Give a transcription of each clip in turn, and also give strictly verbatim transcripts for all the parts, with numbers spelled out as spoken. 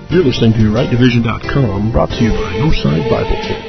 You're listening to right division dot com, brought to you by Northside Bible Church.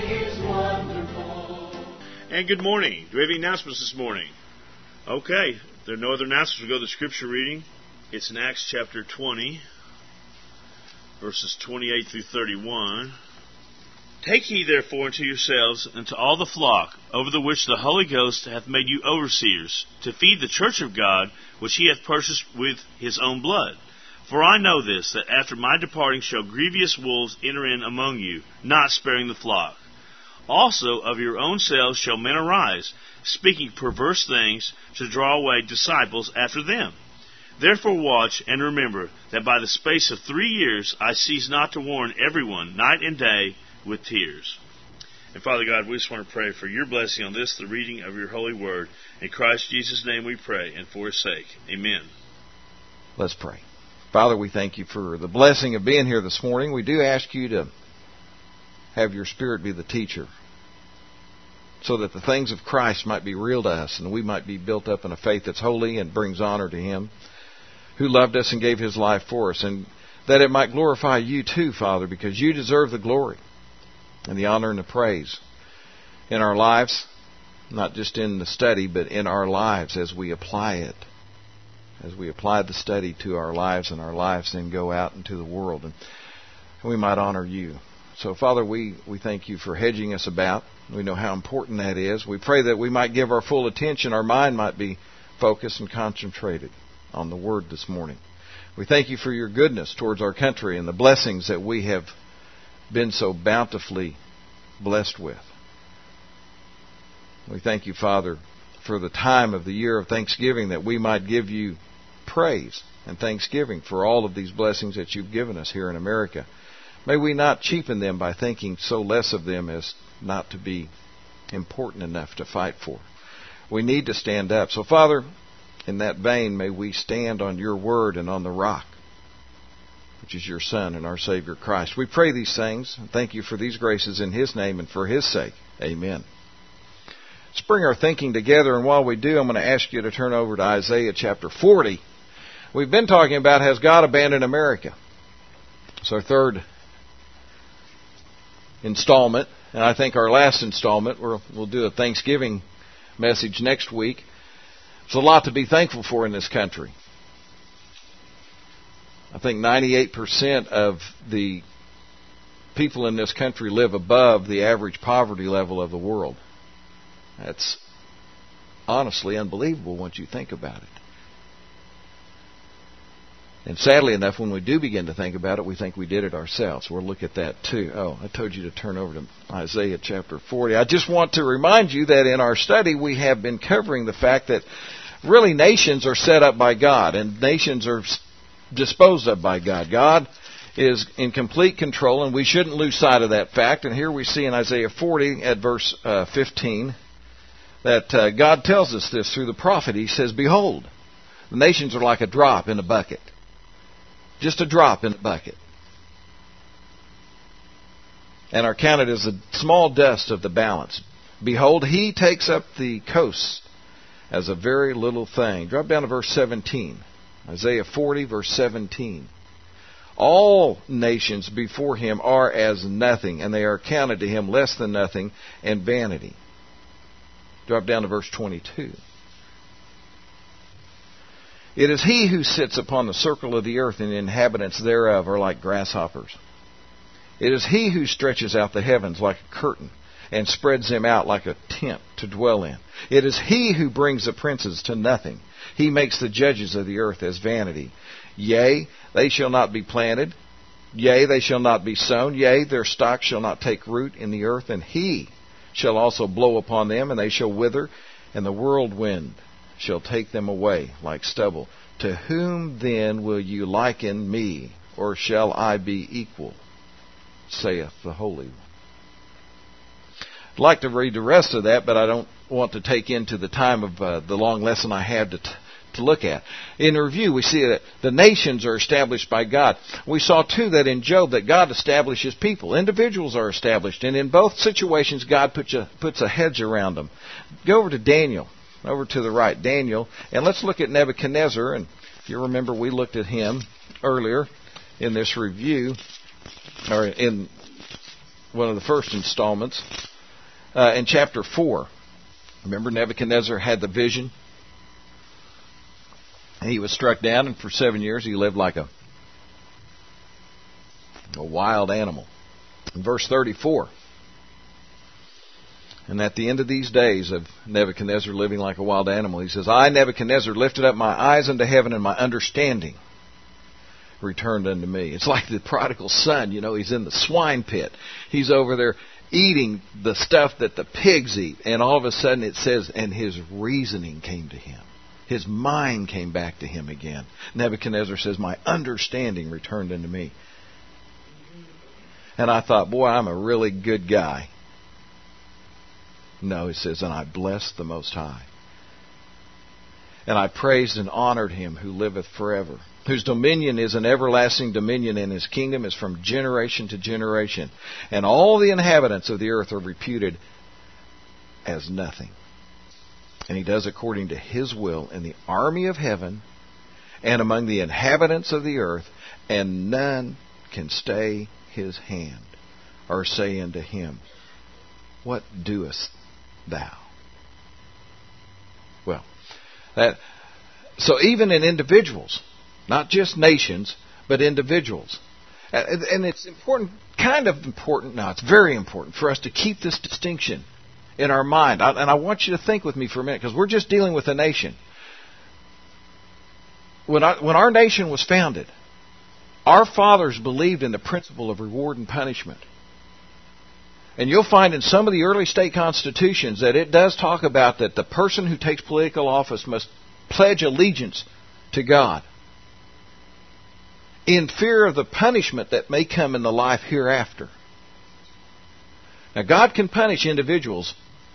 And good morning. Do we have any announcements this morning? Okay, if there are no other announcements, we'll go to the scripture reading. It's in Acts chapter twenty, verses twenty-eight through thirty-one. Take heed therefore unto yourselves and to all the flock, over the which the Holy Ghost hath made you overseers, to feed the church of God, which he hath purchased with his own blood. For I know this, that after my departing shall grievous wolves enter in among you, not sparing the flock. Also of your own selves shall men arise, speaking perverse things, to draw away disciples after them. Therefore watch, and remember, that by the space of three years I cease not to warn everyone, night and day, with tears. And Father God, we just want to pray for your blessing on this, the reading of your holy word. In Christ Jesus' name we pray, and for his sake. Amen. Let's pray. Father, we thank you for the blessing of being here this morning. We do ask you to have your Spirit be the teacher, so that the things of Christ might be real to us, and we might be built up in a faith that's holy and brings honor to him, who loved us and gave his life for us, and that it might glorify you too, Father, because you deserve the glory and the honor and the praise in our lives, not just in the study, but in our lives as we apply it, as we apply the study to our lives, and our lives then go out into the world, and we might honor you. So, Father, we, we thank you for hedging us about. We know how important that is. We pray that we might give our full attention, our mind might be focused and concentrated on the Word this morning. We thank you for your goodness towards our country and the blessings that we have been so bountifully blessed with. We thank you, Father, for the time of the year of Thanksgiving, that we might give you praise and thanksgiving for all of these blessings that you've given us here in America. May we not cheapen them by thinking so less of them as not to be important enough to fight for. We need to stand up. So, Father, in that vein, may we stand on your word and on the rock, which is your Son and our Savior Christ. We pray these things and thank you for these graces in his name and for his sake. Amen. Let's bring our thinking together, and while we do, I'm going to ask you to turn over to Isaiah chapter forty. We've been talking about, has God abandoned America? It's our third installment, and I think our last installment. We'll, we'll do a Thanksgiving message next week. There's a lot to be thankful for in this country. I think ninety-eight percent of the people in this country live above the average poverty level of the world. That's honestly unbelievable once you think about it. And sadly enough, when we do begin to think about it, we think we did it ourselves. We'll look at that too. Oh, I told you to turn over to Isaiah chapter forty. I just want to remind you that in our study we have been covering the fact that really nations are set up by God, and nations are disposed of by God. God is in complete control, and we shouldn't lose sight of that fact. And here we see in Isaiah forty at verse uh, fifteen that uh, God tells us this through the prophet. He says, "Behold, the nations are like a drop in a bucket." Just a drop in a bucket, and are counted as the small dust of the balance. Behold, he takes up the coast as a very little thing. Drop down to verse seventeen. Isaiah forty, verse seventeen. All nations before him are as nothing, and they are counted to him less than nothing and vanity. Drop down to verse twenty-two. It is he who sits upon the circle of the earth, and the inhabitants thereof are like grasshoppers. It is he who stretches out the heavens like a curtain, and spreads them out like a tent to dwell in. It is he who brings the princes to nothing. He makes the judges of the earth as vanity. Yea, they shall not be planted. Yea, they shall not be sown. Yea, their stock shall not take root in the earth. And he shall also blow upon them, and they shall wither, and the whirlwind shall take them away like stubble. To whom then will you liken me, or shall I be equal, saith the Holy One? I'd like to read the rest of that, but I don't want to take into the time of uh, the long lesson I have to, t- to look at. In review, we see that the nations are established by God. We saw, too, that in Job that God establishes people. Individuals are established, and in both situations God puts a, puts a hedge around them. Go over to Daniel. Over to the right, Daniel, and let's look at Nebuchadnezzar. And if you remember, we looked at him earlier in this review. or in one of the first installments, uh, in chapter four. Remember, Nebuchadnezzar had the vision. He was struck down, and for seven years he lived like a, a wild animal. In verse thirty-four, and at the end of these days of Nebuchadnezzar living like a wild animal, he says, I, Nebuchadnezzar, lifted up my eyes unto heaven, and my understanding returned unto me. It's like the prodigal son, you know, he's in the swine pit. He's over there eating the stuff that the pigs eat, and all of a sudden it says, and his reasoning came to him. His mind came back to him again. Nebuchadnezzar says, my understanding returned unto me. And I thought, boy, I'm a really good guy. No, he says, and I blessed the Most High. And I praised and honored him who liveth forever, whose dominion is an everlasting dominion, and his kingdom is from generation to generation. And all the inhabitants of the earth are reputed as nothing. And he does according to his will in the army of heaven and among the inhabitants of the earth, and none can stay his hand or say unto him, what doest thou? Well, that so even in individuals, not just nations, but individuals. And it's important, kind of important, no, it's very important for us to keep this distinction in our mind. And I want you to think with me for a minute, because we're just dealing with a nation. When our, when our nation was founded, our fathers believed in the principle of reward and punishment. And you'll find in some of the early state constitutions that it does talk about that the person who takes political office must pledge allegiance to God, in fear of the punishment that may come in the life hereafter. Now, God can punish individuals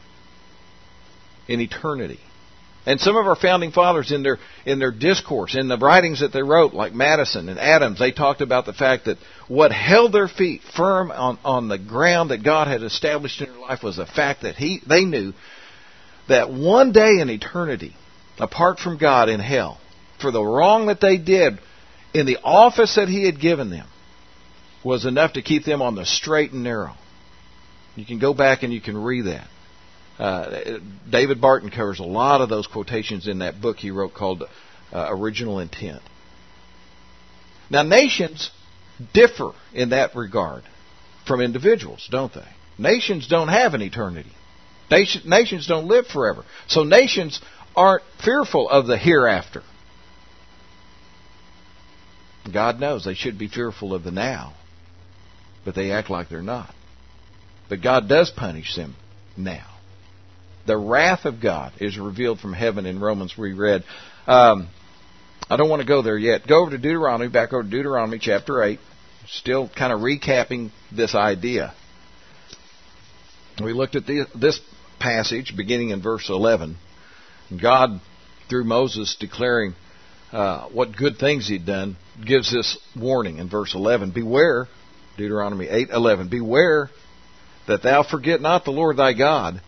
in eternity. And some of our founding fathers in their in their discourse, in the writings that they wrote, like Madison and Adams, they talked about the fact that what held their feet firm on, on the ground that God had established in their life was the fact that he they knew that one day in eternity, apart from God in hell, for the wrong that they did in the office that He had given them, was enough to keep them on the straight and narrow. You can go back and you can read that. Uh, David Barton covers a lot of those quotations in that book he wrote called uh, Original Intent. Now, nations differ in that regard from individuals, don't they? Nations don't have an eternity. Nation, nations don't live forever. So nations aren't fearful of the hereafter. God knows they should be fearful of the now, but they act like they're not. But God does punish them now. The wrath of God is revealed from heaven in Romans, we read. Um, I don't want to go there yet. Go over to Deuteronomy, back over to Deuteronomy chapter eight. Still kind of recapping this idea. We looked at the, this passage beginning in verse eleven. God, through Moses declaring uh, what good things He'd done, gives this warning in verse eleven. Beware, Deuteronomy eight eleven, beware that thou forget not the Lord thy God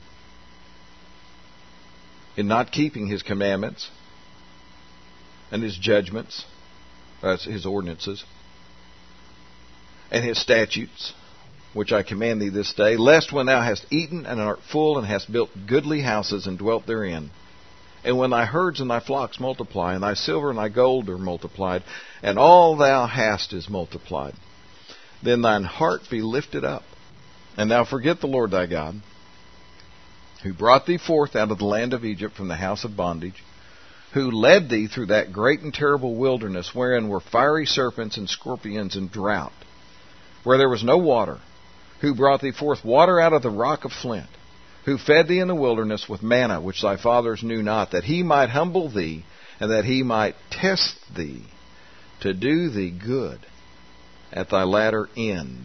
in not keeping His commandments and His judgments, that's His ordinances, and His statutes, which I command thee this day, lest when thou hast eaten and art full and hast built goodly houses and dwelt therein, and when thy herds and thy flocks multiply, and thy silver and thy gold are multiplied, and all thou hast is multiplied, then thine heart be lifted up, and thou forget the Lord thy God, who brought thee forth out of the land of Egypt from the house of bondage, who led thee through that great and terrible wilderness, wherein were fiery serpents and scorpions and drought, where there was no water, who brought thee forth water out of the rock of flint, who fed thee in the wilderness with manna, which thy fathers knew not, that He might humble thee, and that He might test thee, to do thee good at thy latter end.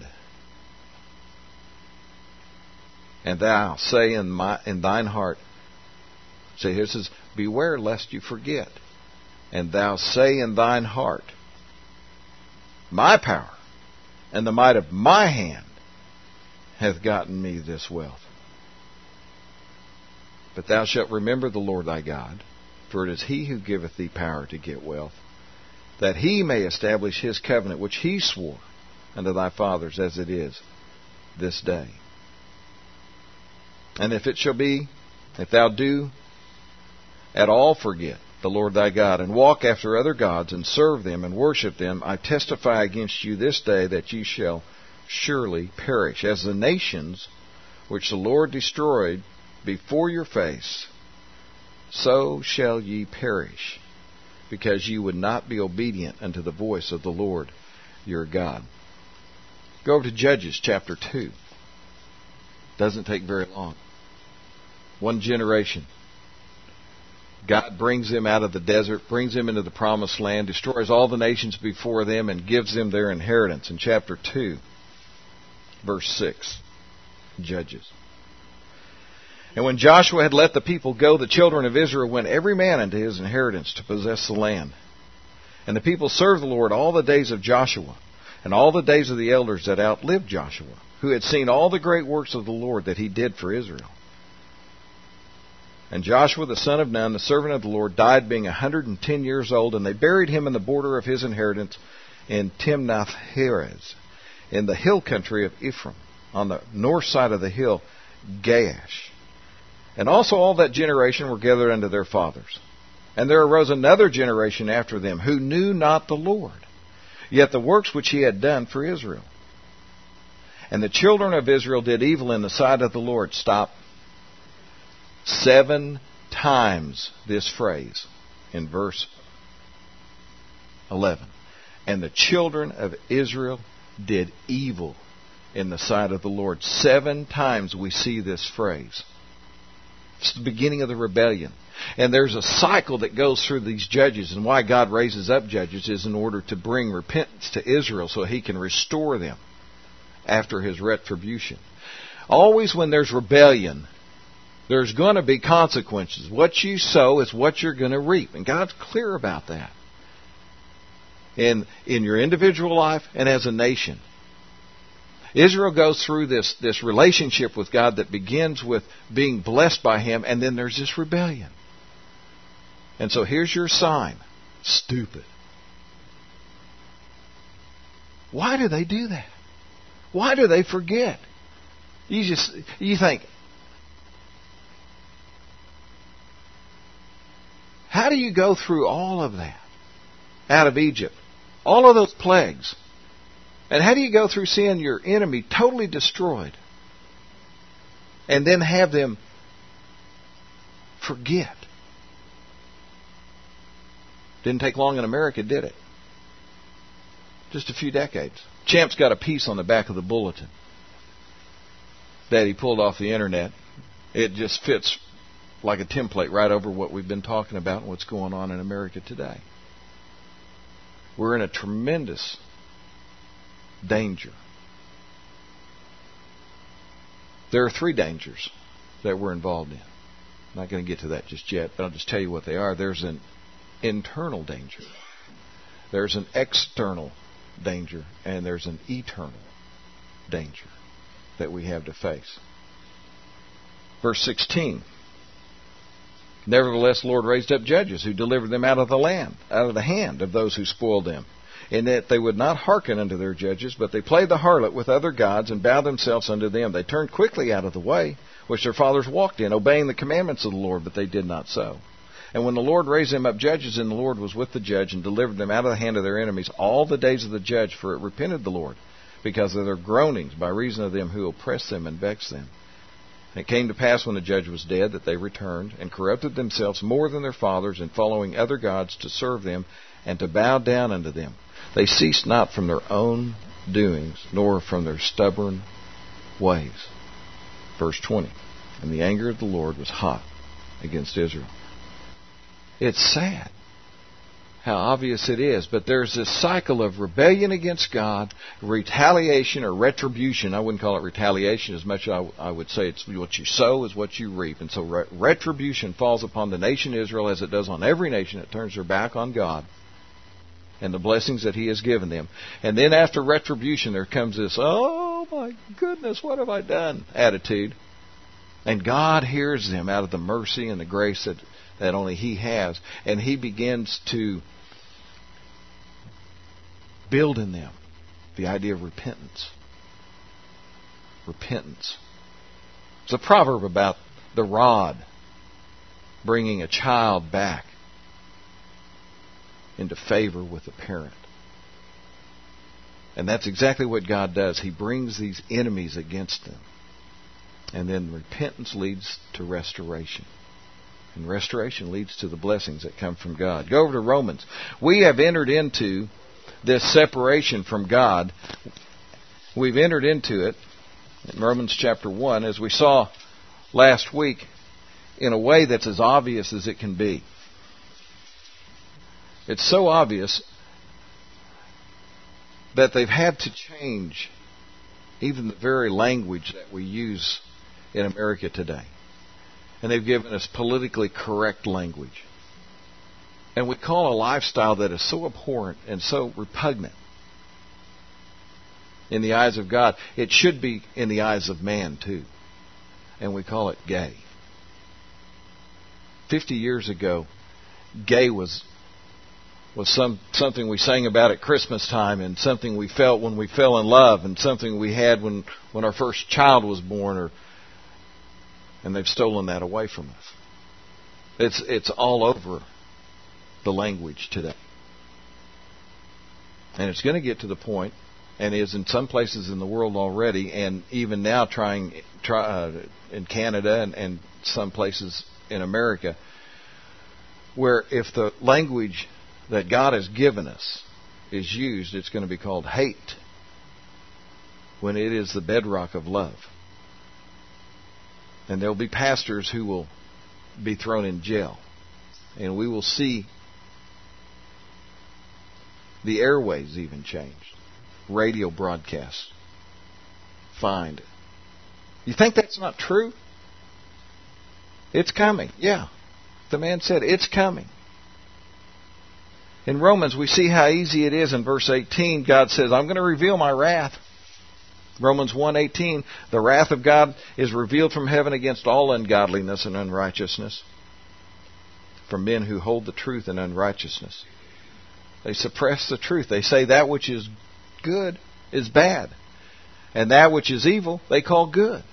And thou say in my in thine heart, say here it says, beware lest you forget. And thou say in thine heart, my power and the might of my hand hath gotten me this wealth. But thou shalt remember the Lord thy God, for it is He who giveth thee power to get wealth, that He may establish His covenant which He swore unto thy fathers as it is this day. And if it shall be, if thou do at all forget the Lord thy God, and walk after other gods, and serve them, and worship them, I testify against you this day that ye shall surely perish, as the nations which the Lord destroyed before your face, so shall ye perish, because ye would not be obedient unto the voice of the Lord your God. Go over to Judges chapter two. Doesn't take very long. One generation. God brings them out of the desert, brings them into the promised land, destroys all the nations before them, and gives them their inheritance. In chapter two, verse six, Judges. And when Joshua had let the people go, the children of Israel went every man into his inheritance to possess the land. And the people served the Lord all the days of Joshua, and all the days of the elders that outlived Joshua, who had seen all the great works of the Lord that he did for Israel. And Joshua the son of Nun, the servant of the Lord, died being a hundred and ten years old, and they buried him in the border of his inheritance in Timnath-Heres, in the hill country of Ephraim, on the north side of the hill Gaash. And also all that generation were gathered unto their fathers. And there arose another generation after them, who knew not the Lord, yet the works which he had done for Israel. And the children of Israel did evil in the sight of the Lord. Stop. Seven times this phrase in verse eleven. And the children of Israel did evil in the sight of the Lord. Seven times we see this phrase. It's the beginning of the rebellion. And there's a cycle that goes through these judges. And why God raises up judges is in order to bring repentance to Israel so he can restore them after his retribution. Always when there's rebellion, there's going to be consequences. What you sow is what you're going to reap. And God's clear about that. In, in your individual life and as a nation. Israel goes through this, this relationship with God that begins with being blessed by him, and then there's this rebellion. And so here's your sign. Stupid. Why do they do that? Why do they forget? You just you think, how do you go through all of that out of Egypt? All of those plagues. And how do you go through seeing your enemy totally destroyed and then have them forget? Didn't take long in America, did it? Just a few decades. Champ's got a piece on the back of the bulletin that he pulled off the internet. It just fits like a template right over what we've been talking about and what's going on in America today. We're in a tremendous danger. There are three dangers that we're involved in. I'm not going to get to that just yet, but I'll just tell you what they are. There's an internal danger. There's an external danger. And there's an eternal danger that we have to face. Verse sixteen. Nevertheless, the Lord raised up judges who delivered them out of the land, out of the hand of those who spoiled them, in that they would not hearken unto their judges, but they played the harlot with other gods and bowed themselves unto them. They turned quickly out of the way which their fathers walked in, obeying the commandments of the Lord, but they did not so. And when the Lord raised them up judges, and the Lord was with the judge and delivered them out of the hand of their enemies all the days of the judge, for it repented the Lord because of their groanings by reason of them who oppressed them and vexed them. And it came to pass when the judge was dead that they returned and corrupted themselves more than their fathers in following other gods to serve them and to bow down unto them. They ceased not from their own doings, nor from their stubborn ways. Verse twenty. And the anger of the Lord was hot against Israel. It's sad how obvious it is, but there's this cycle of rebellion against God, retaliation or retribution. I wouldn't call it retaliation as much as I would say it's what you sow is what you reap. And so re- retribution falls upon the nation Israel as it does on every nation that turns their back on God and the blessings that He has given them. And then after retribution there comes this, oh my goodness, what have I done attitude. And God hears them out of the mercy and the grace that, that only He has. And He begins to build in them the idea of repentance. Repentance. It's a proverb about the rod bringing a child back into favor with the parent. And that's exactly what God does. He brings these enemies against them. And then repentance leads to restoration. And restoration leads to the blessings that come from God. Go over to Romans. We have entered into this separation from God. We've entered into it in Romans chapter one, as we saw last week, in a way that's as obvious as it can be. It's so obvious that they've had to change even the very language that we use in America today. And they've given us politically correct language. And we call a lifestyle that is so abhorrent and so repugnant in the eyes of God. It should be in the eyes of man too. And we call it gay. Fifty years ago, gay was was some something we sang about at Christmas time, and something we felt when we fell in love, and something we had when, when our first child was born, or and they've stolen that away from us. It's it's all over the language today. And it's going to get to the point, and is in some places in the world already, and even now trying try, uh, in Canada and, and some places in America, where if the language that God has given us is used, it's going to be called hate, when it is the bedrock of love. And there will be pastors who will be thrown in jail. And we will see the airways even changed. Radio broadcasts fined. You think that's not true? It's coming. Yeah. The man said it's coming. In Romans, we see how easy it is. In verse eighteen, God says, I'm going to reveal my wrath. Romans one eighteen, the wrath of God is revealed from heaven against all ungodliness and unrighteousness, from men who hold the truth in unrighteousness. They suppress the truth. They say that which is good is bad, and that which is evil they call good.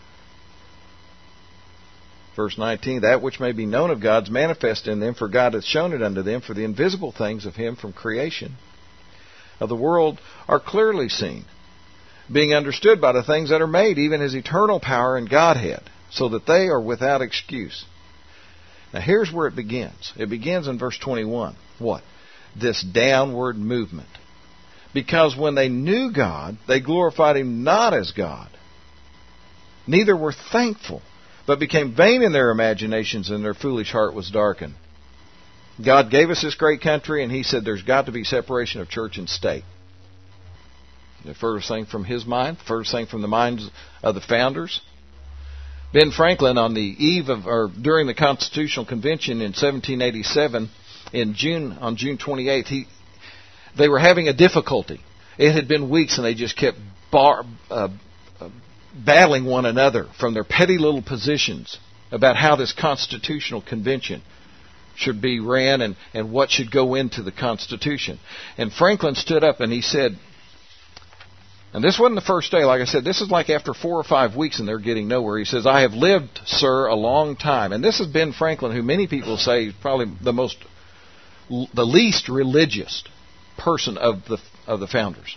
Verse nineteen, that which may be known of God is manifest in them, for God hath shown it unto them, for the invisible things of Him from creation of the world are clearly seen, being understood by the things that are made, even His eternal power and Godhead, so that they are without excuse. Now here's where it begins. It begins in verse twenty-one. What? This downward movement. Because when they knew God, they glorified Him not as God, neither were thankful, but became vain in their imaginations, and their foolish heart was darkened. God gave us this great country, and He said there's got to be separation of church and state. The first thing from His mind, the first thing from the minds of the founders. Ben Franklin, on the eve of, or during the Constitutional Convention in seventeen eighty-seven, in June, on June twenty-eighth, he, they were having a difficulty. It had been weeks, and they just kept bar, uh, uh, battling one another from their petty little positions about how this Constitutional Convention should be ran and, and what should go into the Constitution. And Franklin stood up and he said, and this wasn't the first day, like I said, this is like after four or five weeks and they're getting nowhere. He says, I have lived, sir, a long time. And this is Ben Franklin, who many people say is probably the most, the least religious person of the of the founders.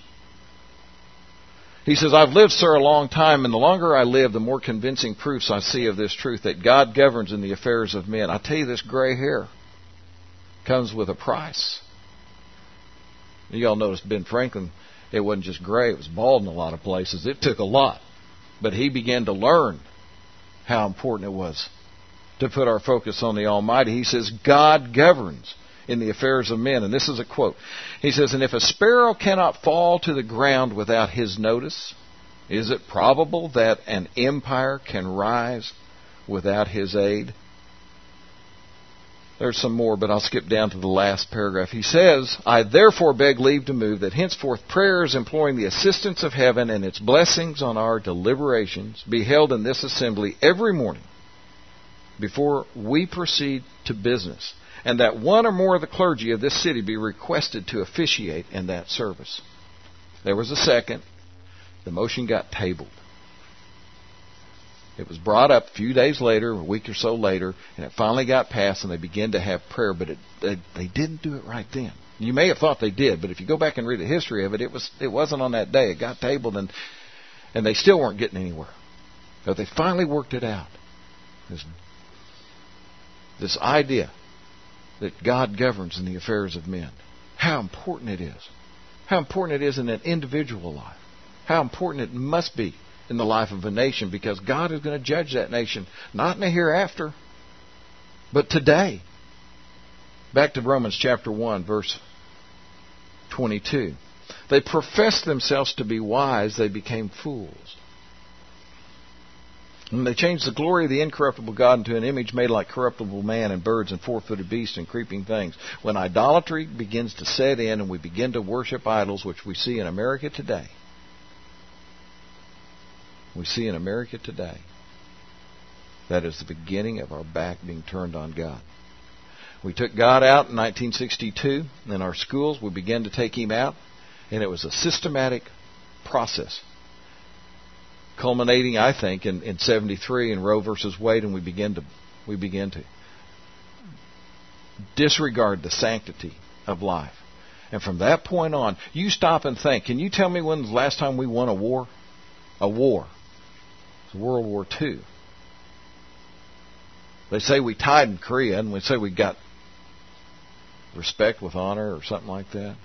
He says, I've lived, sir, a long time, and the longer I live, the more convincing proofs I see of this truth, that God governs in the affairs of men. I tell you, this gray hair comes with a price. You all noticed Ben Franklin, it wasn't just gray, it was bald in a lot of places. It took a lot. But he began to learn how important it was to put our focus on the Almighty. He says, God governs in the affairs of men. And this is a quote. He says, and if a sparrow cannot fall to the ground without His notice, is it probable that an empire can rise without His aid? There's some more, but I'll skip down to the last paragraph. He says, I therefore beg leave to move that henceforth prayers imploring the assistance of heaven and its blessings on our deliberations be held in this assembly every morning before we proceed to business, and that one or more of the clergy of this city be requested to officiate in that service. There was a second. The motion got tabled. It was brought up a few days later, a week or so later, and it finally got passed, and they began to have prayer, but it, they, they didn't do it right then. You may have thought they did, but if you go back and read the history of it, it was it wasn't on that day. It got tabled, and and they still weren't getting anywhere. But they finally worked it out. This, this idea that God governs in the affairs of men. How important it is. How important it is in an individual life. How important it must be in the life of a nation, because God is going to judge that nation, not in the hereafter, but today. Back to Romans chapter one, verse twenty-two. They professed themselves to be wise, they became fools. And they changed the glory of the incorruptible God into an image made like corruptible man and birds and four-footed beasts and creeping things. When idolatry begins to set in and we begin to worship idols, which we see in America today, we see in America today, that is the beginning of our back being turned on God. We took God out in nineteen sixty-two in our schools. We began to take Him out, and it was a systematic process, culminating, I think, in, in seventy-three in Roe versus Wade, and we began to we began to disregard the sanctity of life. And from that point on, you stop and think. Can you tell me when the last time we won a war? A war. It was World War Two. They say we tied in Korea, and we say we got respect with honor or something like that.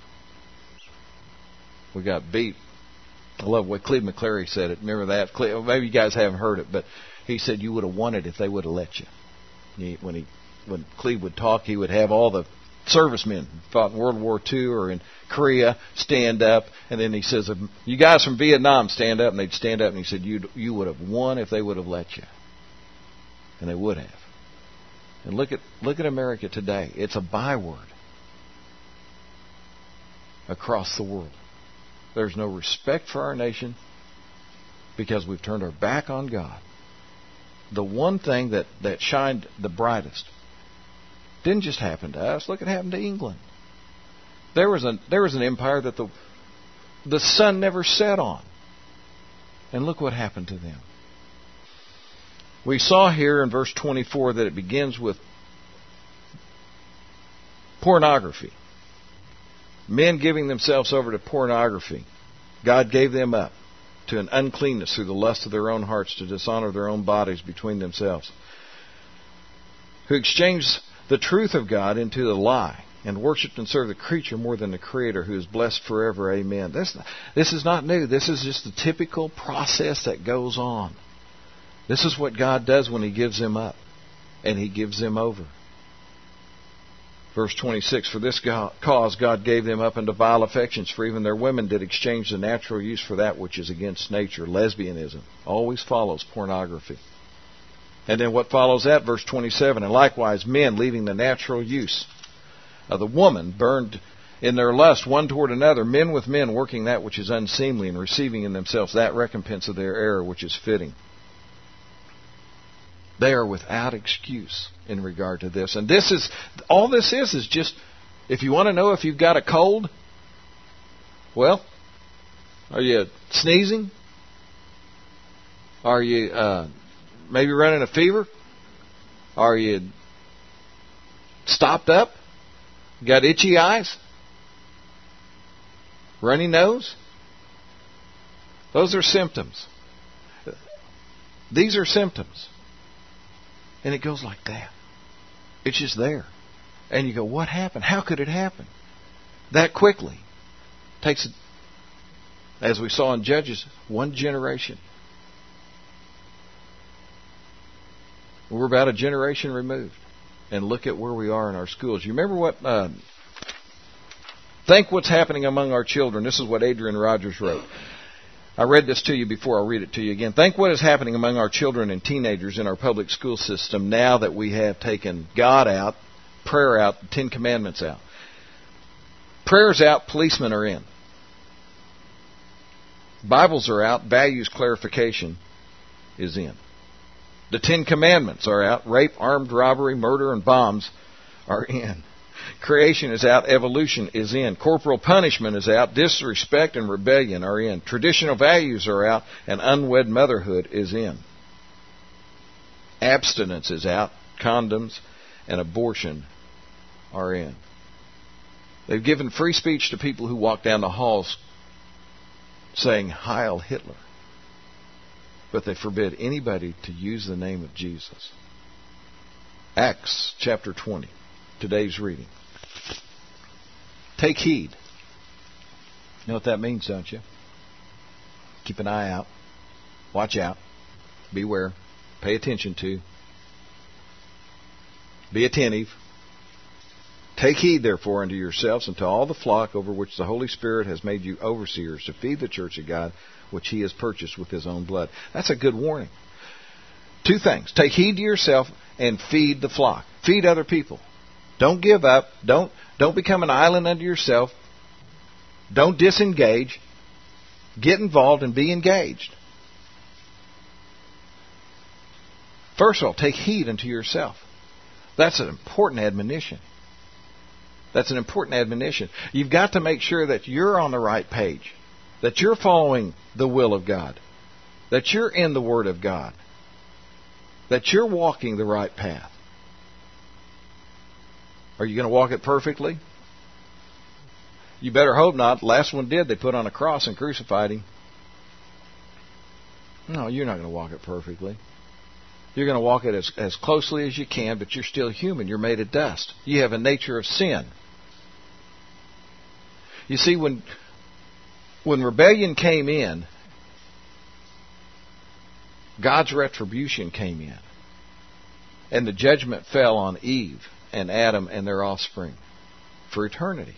We got beat. I love what Cleve McClary said it. Remember that? Cleve, maybe you guys haven't heard it, but he said you would have won it if they would have let you. He, when he, when Cleve would talk, he would have all the servicemen who fought in World War Two or in Korea stand up, and then he says, "You guys from Vietnam stand up," and they'd stand up, and he said, "You you would have won if they would have let you," and they would have. And look at look at America today. It's a byword across the world. There's no respect for our nation because we've turned our back on God. The one thing that, that shined the brightest didn't just happen to us. Look, it happened to England. There was a there was an empire that the the sun never set on. And look what happened to them. We saw here in verse twenty-four that it begins with pornography. Men giving themselves over to pornography. God gave them up to an uncleanness through the lust of their own hearts, to dishonor their own bodies between themselves. Who exchanged the truth of God into the lie, and worshipped and served the creature more than the Creator, who is blessed forever. Amen. This, this is not new. This is just the typical process that goes on. This is what God does when He gives them up, and He gives them over. Verse twenty-six, for this cause God gave them up unto vile affections, for even their women did exchange the natural use for that which is against nature. Lesbianism always follows pornography. And then what follows that? Verse twenty-seven, and likewise men, leaving the natural use of the woman, burned in their lust one toward another, men with men, working that which is unseemly, and receiving in themselves that recompense of their error which is fitting. They are without excuse in regard to this. And this is, all this is, is just, if you want to know if you've got a cold, well, are you sneezing? Are you uh, maybe running a fever? Are you stopped up? Got itchy eyes? Runny nose? Those are symptoms. These are symptoms. And it goes like that. It's just there. And you go, what happened? How could it happen? That quickly. Takes, as we saw in Judges, one generation. We're about a generation removed. And look at where we are in our schools. You remember what... Uh, think what's happening among our children. This is what Adrian Rogers wrote. I read this to you before. I'll read it to you again. Think what is happening among our children and teenagers in our public school system now that we have taken God out, prayer out, the Ten Commandments out. Prayer's out, policemen are in. Bibles are out, values clarification is in. The Ten Commandments are out, rape, armed robbery, murder, and bombs are in. Creation is out. Evolution is in. Corporal punishment is out. Disrespect and rebellion are in. Traditional values are out. And unwed motherhood is in. Abstinence is out. Condoms and abortion are in. They've given free speech to people who walk down the halls saying, Heil Hitler. But they forbid anybody to use the name of Jesus. Acts chapter twenty. Today's reading. Take heed. You know what that means, don't you? Keep an eye out. Watch out. Beware. Pay attention to. Be attentive. Take heed, therefore, unto yourselves and to all the flock over which the Holy Spirit has made you overseers, to feed the church of God, which He has purchased with His own blood. That's a good warning. Two things. Take heed to yourself and feed the flock. Feed other people. Don't give up. Don't, don't become an island unto yourself. Don't disengage. Get involved and be engaged. First of all, take heed unto yourself. That's an important admonition. That's an important admonition. You've got to make sure that you're on the right page, that you're following the will of God, that you're in the Word of God, that you're walking the right path. Are you going to walk it perfectly? You better hope not. The last one did. They put on a cross and crucified Him. No, you're not going to walk it perfectly. You're going to walk it as, as closely as you can, but you're still human. You're made of dust. You have a nature of sin. You see, when, when rebellion came in, God's retribution came in. And the judgment fell on Eve and Adam and their offspring for eternity.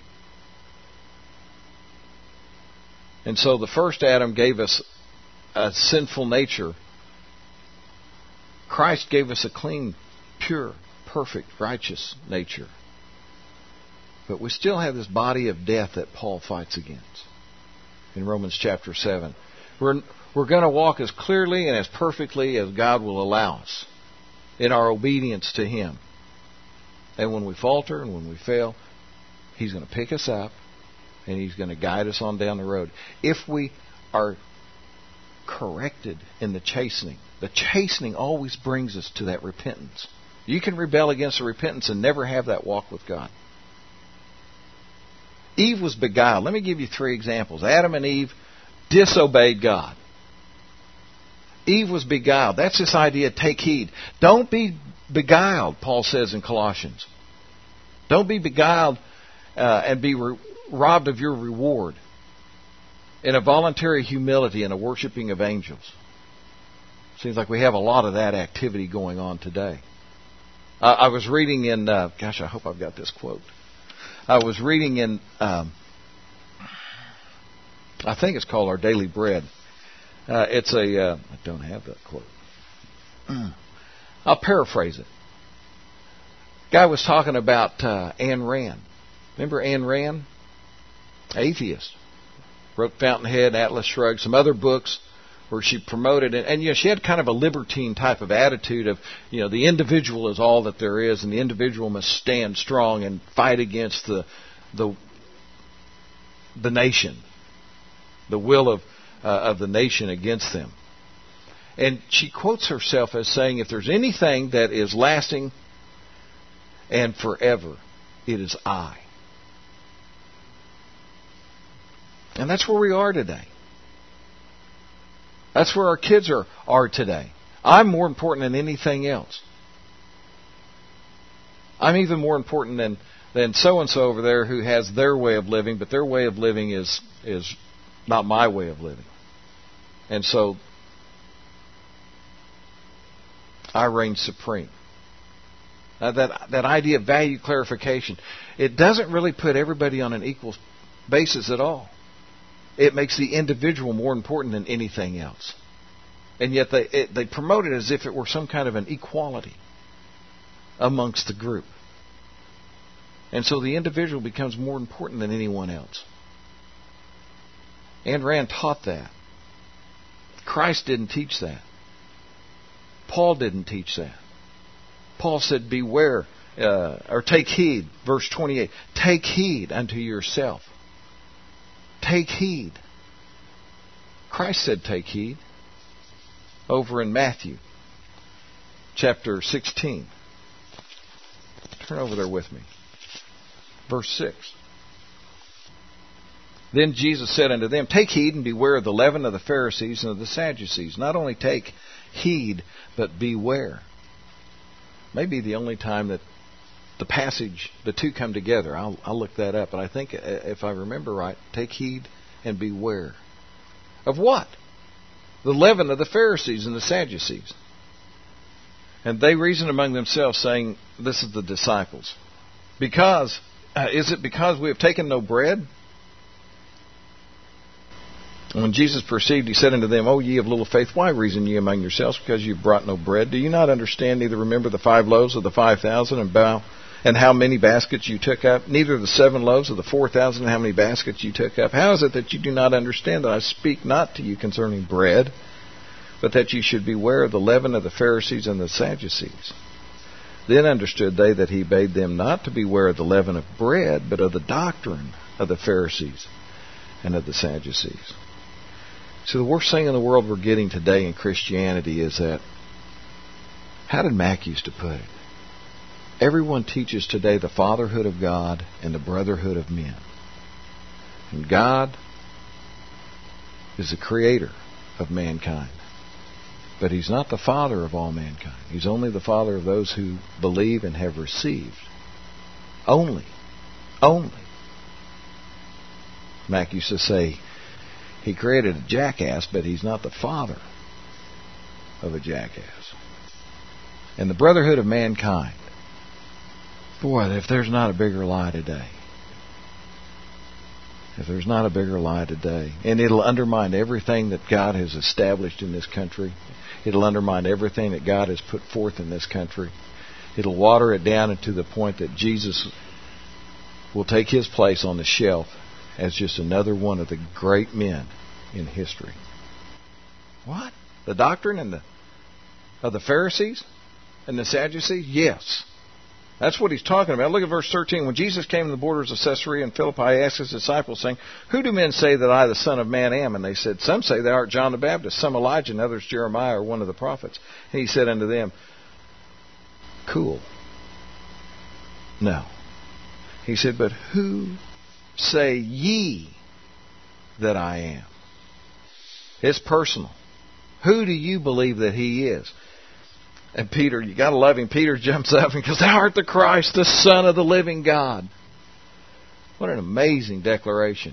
And so the first Adam gave us a sinful nature. Christ gave us a clean, pure, perfect, righteous nature. But we still have this body of death that Paul fights against in Romans chapter seven. We're, we're going to walk as clearly and as perfectly as God will allow us in our obedience to Him. And when we falter and when we fail, He's going to pick us up and He's going to guide us on down the road. If we are corrected in the chastening, the chastening always brings us to that repentance. You can rebel against the repentance and never have that walk with God. Eve was beguiled. Let me give you three examples. Adam and Eve disobeyed God. Eve was beguiled. That's this idea, take heed. Don't be beguiled, Paul says in Colossians. Don't be beguiled uh, and be re- robbed of your reward in a voluntary humility and a worshiping of angels. Seems like we have a lot of that activity going on today. Uh, I was reading in, uh, gosh, I hope I've got this quote. I was reading in, um, I think it's called Our Daily Bread. Uh, it's a, uh, I don't have that quote. I'll paraphrase it. Guy was talking about uh, Ayn Rand. Remember Ayn Rand? Atheist. Wrote Fountainhead, Atlas Shrugged, some other books where she promoted it. And, you know, she had kind of a libertine type of attitude of, you know, the individual is all that there is, and the individual must stand strong and fight against the the, the nation, the will of uh, of the nation against them. And she quotes herself as saying, if there's anything that is lasting and forever, it is I. And that's where we are today. That's where our kids are, are today. I'm more important than anything else. I'm even more important than, than so-and-so over there who has their way of living, but their way of living is, is not my way of living. And so I reign supreme. Uh, that, that idea of value clarification, it doesn't really put everybody on an equal basis at all. It makes the individual more important than anything else. And yet they it, they promote it as if it were some kind of an equality amongst the group. And so the individual becomes more important than anyone else. Ayn Rand taught that. Christ didn't teach that. Paul didn't teach that. Paul said, beware uh, or take heed, verse twenty-eight. Take heed unto yourself. Take heed. Christ said take heed. Over in Matthew chapter sixteen. Turn over there with me. Verse six. Then Jesus said unto them, take heed and beware of the leaven of the Pharisees and of the Sadducees. Not only take heed, but beware. Maybe the only time that the passage, the two come together. I'll, I'll look that up. But I think, if I remember right, take heed and beware. Of what? The leaven of the Pharisees and the Sadducees. And they reasoned among themselves, saying, this is the disciples. Because, uh, is it because we have taken no bread? When Jesus perceived, he said unto them, O ye of little faith, why reason ye among yourselves, because ye have brought no bread? Do you not understand, neither remember the five loaves of the five thousand, and bow, and how many baskets you took up? Neither the seven loaves of the four thousand, and how many baskets you took up? How is it that you do not understand that I speak not to you concerning bread, but that you should beware of the leaven of the Pharisees and the Sadducees? Then understood they that he bade them not to beware of the leaven of bread, but of the doctrine of the Pharisees and of the Sadducees. So the worst thing in the world we're getting today in Christianity is that, how did Mac used to put it? Everyone teaches today the fatherhood of God and the brotherhood of men. And God is the creator of mankind. But He's not the father of all mankind. He's only the father of those who believe and have received. Only. Only. Mac used to say, He created a jackass, but He's not the father of a jackass. And the brotherhood of mankind. Boy, if there's not a bigger lie today. If there's not a bigger lie today. And it'll undermine everything that God has established in this country. It'll undermine everything that God has put forth in this country. It'll water it down to the point that Jesus will take His place on the shelf as just another one of the great men in history. What? The doctrine and the of the Pharisees and the Sadducees? Yes. That's what he's talking about. Look at verse thirteen. When Jesus came to the borders of Caesarea and Philippi, he asked his disciples, saying, Who do men say that I, the Son of Man, am? And they said, Some say thou art John the Baptist, some Elijah, and others Jeremiah, or one of the prophets. And he said unto them, Cool. No. He said, But who say ye that I am? It's personal. Who do you believe that He is? And Peter, you got to love him. Peter jumps up and goes, Thou art the Christ, the Son of the living God. What an amazing declaration.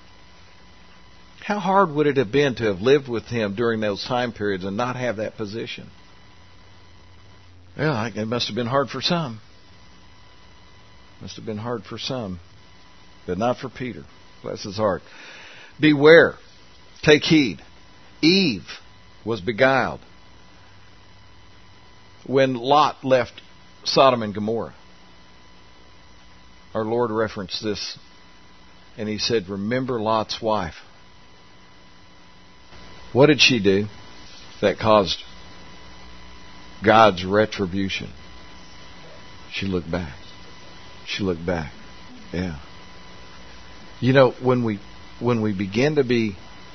How hard would it have been to have lived with Him during those time periods and not have that position? Well, it must have been hard for some. Must have been hard for some. But not for Peter. Bless his heart. Beware. Take heed. Eve was beguiled when Lot left Sodom and Gomorrah. Our Lord referenced this, and He said, Remember Lot's wife. What did she do that caused God's retribution? She looked back. She looked back. Yeah. You know, when we when we begin to be,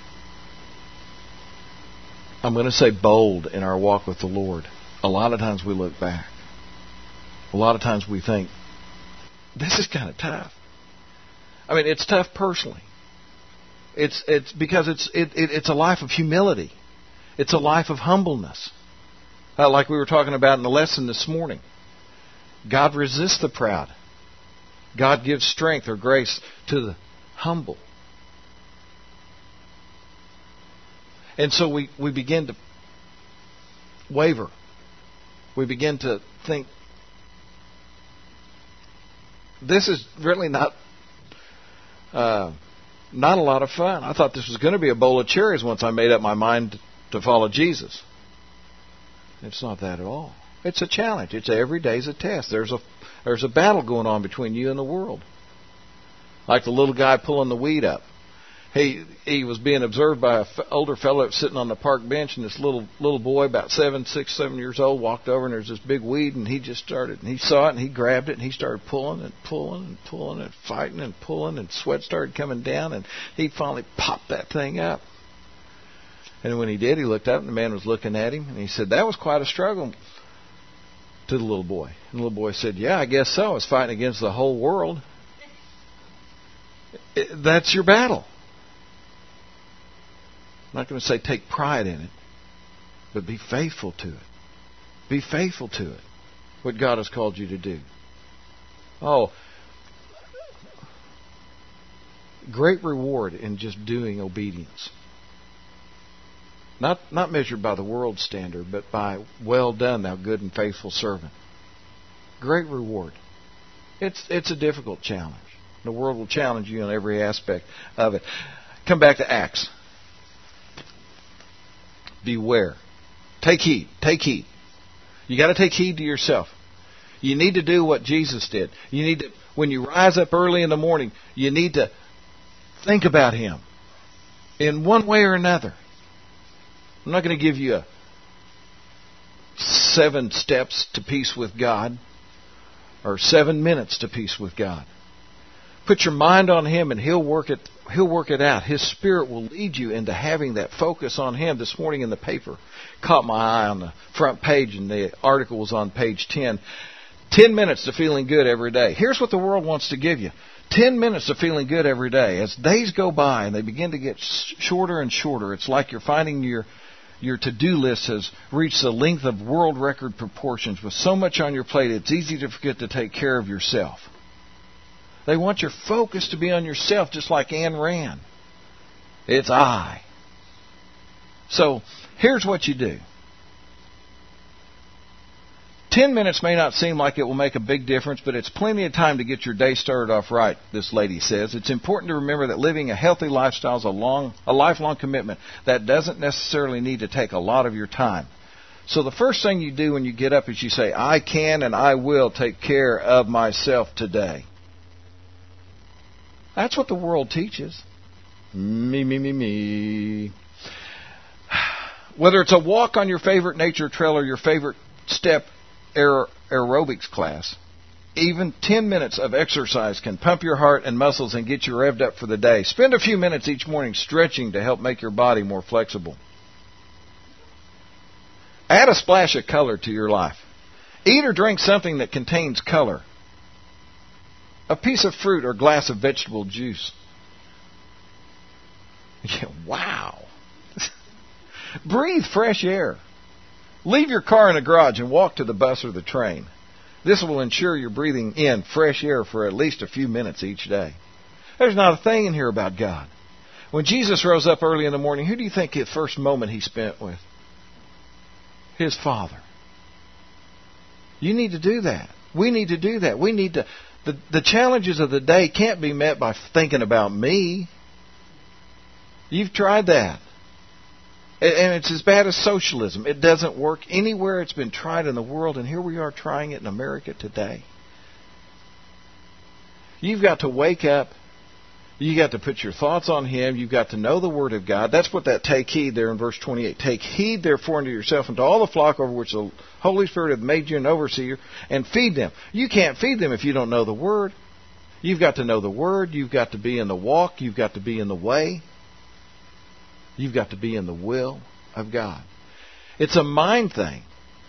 I'm going to say bold in our walk with the Lord, a lot of times we look back. A lot of times we think, this is kind of tough. I mean, it's tough personally. It's it's because it's it, it it's a life of humility. It's a life of humbleness. Uh, like we were talking about in the lesson this morning. God resists the proud. God gives strength or grace to the humble. And so we, we begin to waver. We begin to think, this is really not uh, not a lot of fun. I thought this was going to be a bowl of cherries once I made up my mind to follow Jesus. It's not that at all. It's a challenge. It's every day's a test. There's a there's a battle going on between you and the world. Like the little guy pulling the weed up. he he was being observed by an f- older fellow that was sitting on the park bench, and this little little boy, about seven, six, seven years old, walked over, and there's this big weed, and he just started, and he saw it, and he grabbed it, and he started pulling and pulling and pulling and fighting and pulling, and sweat started coming down, and he finally popped that thing up. And when he did, he looked up, and the man was looking at him, and he said, "That was quite a struggle," to the little boy. And the little boy said, "Yeah, I guess so. I was fighting against the whole world." It, that's your battle. I'm not going to say take pride in it, but be faithful to it. Be faithful to it, what God has called you to do. Oh, great reward in just doing obedience. Not not measured by the world's standard, but by well done, thou good and faithful servant. Great reward. It's it's a difficult challenge. The world will challenge you on every aspect of it. Come back to Acts. Beware. Take heed. Take heed. You got to take heed to yourself. You need to do what Jesus did. You need to, when you rise up early in the morning, you need to think about Him in one way or another. I'm not going to give you a seven steps to peace with God or seven minutes to peace with God. Put your mind on Him, and He'll work it. He'll work it out. His Spirit will lead you into having that focus on Him. This morning in the paper, caught my eye on the front page, and the article was on page ten. Ten minutes to feeling good every day. Here's what the world wants to give you. Ten minutes of feeling good every day. As days go by and they begin to get shorter and shorter, it's like you're finding your your to-do list has reached the length of world record proportions. With so much on your plate, it's easy to forget to take care of yourself. They want your focus to be on yourself, just like Ayn Rand. It's I. So here's what you do. Ten minutes may not seem like it will make a big difference, but it's plenty of time to get your day started off right, this lady says. It's important to remember that living a healthy lifestyle is a, long, a lifelong commitment that doesn't necessarily need to take a lot of your time. So the first thing you do when you get up is you say, I can and I will take care of myself today. That's what the world teaches. Me, me, me, me. Whether it's a walk on your favorite nature trail or your favorite step aer- aerobics class, even ten minutes of exercise can pump your heart and muscles and get you revved up for the day. Spend a few minutes each morning stretching to help make your body more flexible. Add a splash of color to your life. Eat or drink something that contains color. A piece of fruit or glass of vegetable juice. Yeah, wow. Breathe fresh air. Leave your car in a garage and walk to the bus or the train. This will ensure you're breathing in fresh air for at least a few minutes each day. There's not a thing in here about God. When Jesus rose up early in the morning, who do you think the first moment He spent with? His Father. You need to do that. We need to do that. We need to... The, the challenges of the day can't be met by thinking about me. You've tried that. And it's as bad as socialism. It doesn't work anywhere it's been tried in the world, and here we are trying it in America today. You've got to wake up. You've got to put your thoughts on Him. You've got to know the Word of God. That's what that take heed there in verse twenty-eight. Take heed, therefore, unto yourself and to all the flock over which the Holy Spirit hath made you an overseer, and feed them. You can't feed them if you don't know the Word. You've got to know the Word. You've got to be in the walk. You've got to be in the way. You've got to be in the will of God. It's a mind thing.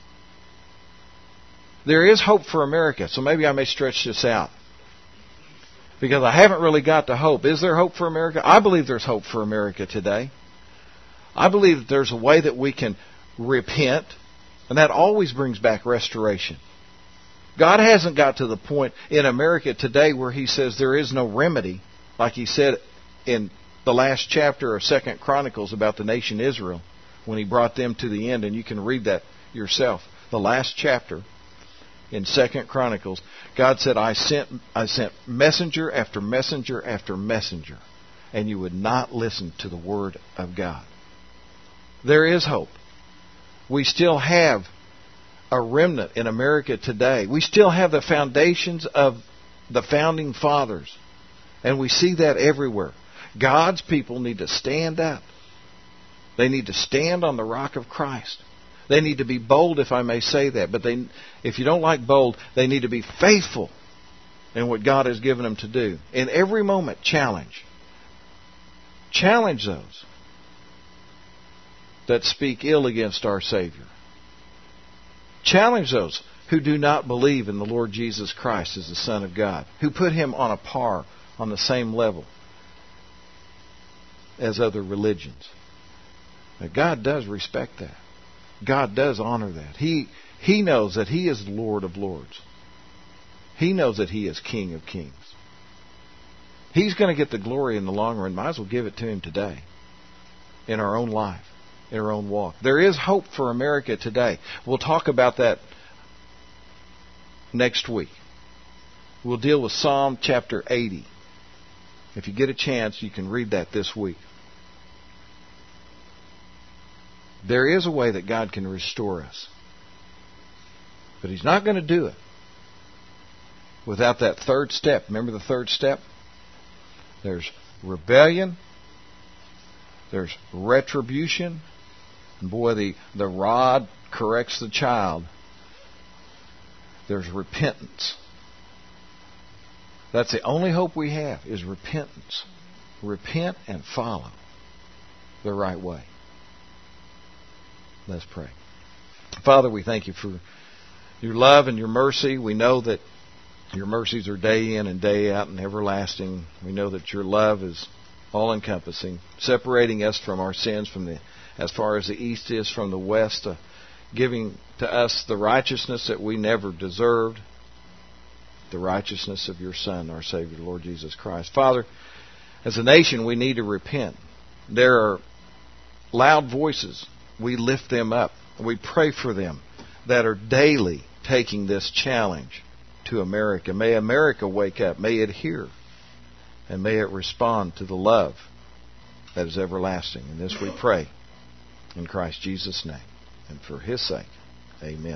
There is hope for America, so maybe I may stretch this out, because I haven't really got to hope. Is there hope for America? I believe there's hope for America today. I believe that there's a way that we can repent, and that always brings back restoration. God hasn't got to the point in America today where He says there is no remedy, like He said in the last chapter of Second Chronicles about the nation Israel, when He brought them to the end, and you can read that yourself. The last chapter in Second Chronicles, God said, I sent I sent messenger after messenger after messenger, and you would not listen to the Word of God. There is hope. We still have a remnant in America today. We still have the foundations of the founding fathers, and we see that everywhere. God's people need to stand up. They need to stand on the rock of Christ. They need to be bold, if I may say that. But they, if you don't like bold, they need to be faithful in what God has given them to do. In every moment, challenge. Challenge those that speak ill against our Savior. Challenge those who do not believe in the Lord Jesus Christ as the Son of God, who put Him on a par, on the same level as other religions. Now, God does respect that. God does honor that. He, he knows that He is the Lord of lords. He knows that He is King of kings. He's going to get the glory in the long run. Might as well give it to Him today in our own life, in our own walk. There is hope for America today. We'll talk about that next week. We'll deal with Psalm chapter eighty. If you get a chance, you can read that this week. There is a way that God can restore us. But He's not going to do it without that third step. Remember the third step? There's rebellion. There's retribution. And boy, the, the rod corrects the child. There's repentance. That's the only hope we have, is repentance. Repent and follow the right way. Let's pray. Father, we thank You for Your love and Your mercy. We know that Your mercies are day in and day out and everlasting. We know that Your love is all-encompassing, separating us from our sins from the as far as the east is from the west, uh, giving to us the righteousness that we never deserved, the righteousness of Your Son, our Savior, Lord Jesus Christ. Father, as a nation, we need to repent. There are loud voices. We lift them up. We pray for them that are daily taking this challenge to America. May America wake up. May it hear. And may it respond to the love that is everlasting. And this we pray in Christ Jesus' name. And for His sake, amen.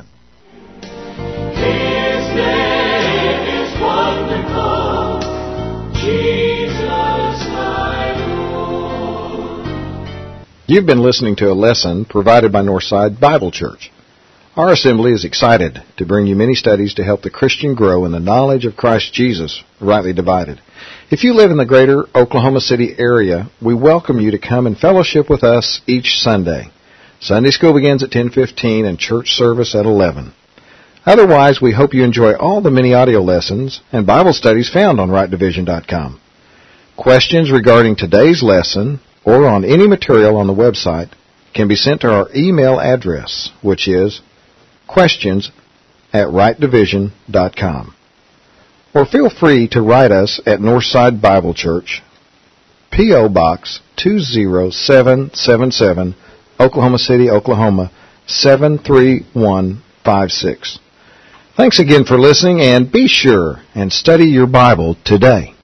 His name is wonderful, Jesus my Lord. You've been listening to a lesson provided by Northside Bible Church. Our assembly is excited to bring you many studies to help the Christian grow in the knowledge of Christ Jesus, rightly divided. If you live in the greater Oklahoma City area, we welcome you to come and fellowship with us each Sunday. Sunday school begins at ten fifteen and church service at eleven. Otherwise, we hope you enjoy all the many audio lessons and Bible studies found on right division dot com. Questions regarding today's lesson or on any material on the website can be sent to our email address, which is questions at right division dot com. Or feel free to write us at Northside Bible Church, P O. Box two zero seven seven seven, Oklahoma City, Oklahoma seven three one five six. Thanks again for listening, and be sure and study your Bible today.